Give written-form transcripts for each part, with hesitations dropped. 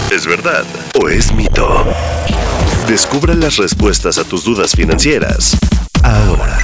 ¿Es verdad o es mito? Descubra las respuestas a tus dudas financieras ahora.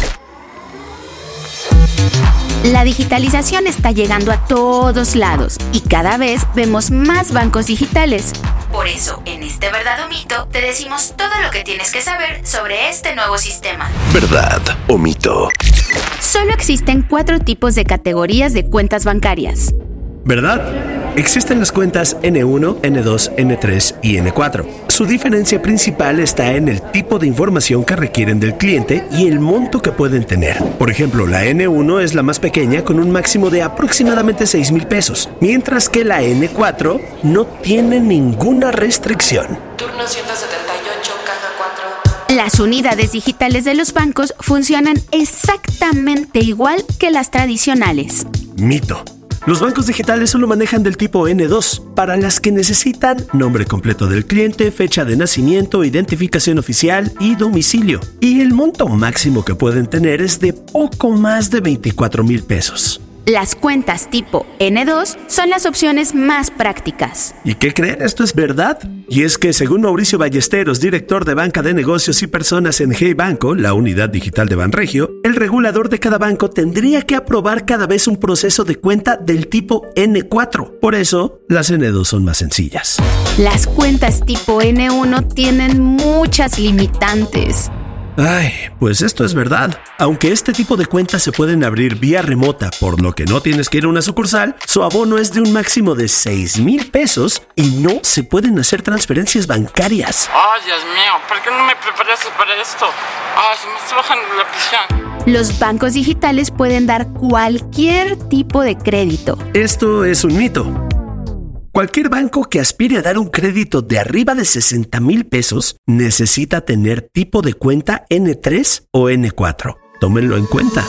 La digitalización está llegando a todos lados y cada vez vemos más bancos digitales. Por eso, en este ¿Verdad o Mito? Te decimos todo lo que tienes que saber sobre este nuevo sistema. ¿Verdad o mito? Solo existen 4 tipos de categorías de cuentas bancarias. ¿Verdad? Existen las cuentas N1, N2, N3 y N4. Su diferencia principal está en el tipo de información que requieren del cliente y el monto que pueden tener. Por ejemplo, la N1 es la más pequeña con un máximo de aproximadamente 6,000 pesos, mientras que la N4 no tiene ninguna restricción. Turno 178, caja 4. Las unidades digitales de los bancos funcionan exactamente igual que las tradicionales. Mito. Los bancos digitales solo manejan del tipo N2, para las que necesitan nombre completo del cliente, fecha de nacimiento, identificación oficial y domicilio. Y el monto máximo que pueden tener es de poco más de 24,000 pesos. Las cuentas tipo N2 son las opciones más prácticas. ¿Y qué creen? Esto es verdad. Y es que según Mauricio Ballesteros, director de Banca de Negocios y Personas en Hey Banco, la unidad digital de Banregio, el regulador de cada banco tendría que aprobar cada vez un proceso de cuenta del tipo N4. Por eso, las N2 son más sencillas. Las cuentas tipo N1 tienen muchas limitantes. Ay, pues esto es verdad. Aunque este tipo de cuentas se pueden abrir vía remota, por lo que no tienes que ir a una sucursal, su abono es de un máximo de 6,000 pesos y no se pueden hacer transferencias bancarias. Ay, Dios mío, ¿por qué no me preparaste para esto? Ay, se me está bajando la presión. Los bancos digitales pueden dar cualquier tipo de crédito. Esto es un mito. Cualquier banco que aspire a dar un crédito de arriba de 60,000 pesos necesita tener tipo de cuenta N3 o N4. Tómenlo en cuenta.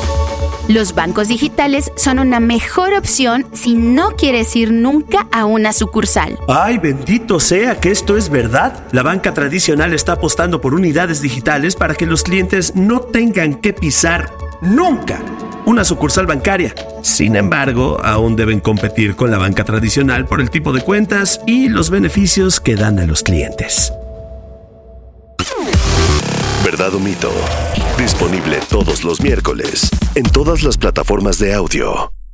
Los bancos digitales son una mejor opción si no quieres ir nunca a una sucursal. ¡Ay, bendito sea que esto es verdad! La banca tradicional está apostando por unidades digitales para que los clientes no tengan que pisar nunca una sucursal bancaria. Sin embargo, aún deben competir con la banca tradicional por el tipo de cuentas y los beneficios que dan a los clientes. ¿Verdad o mito? Disponible todos los miércoles en todas las plataformas de audio.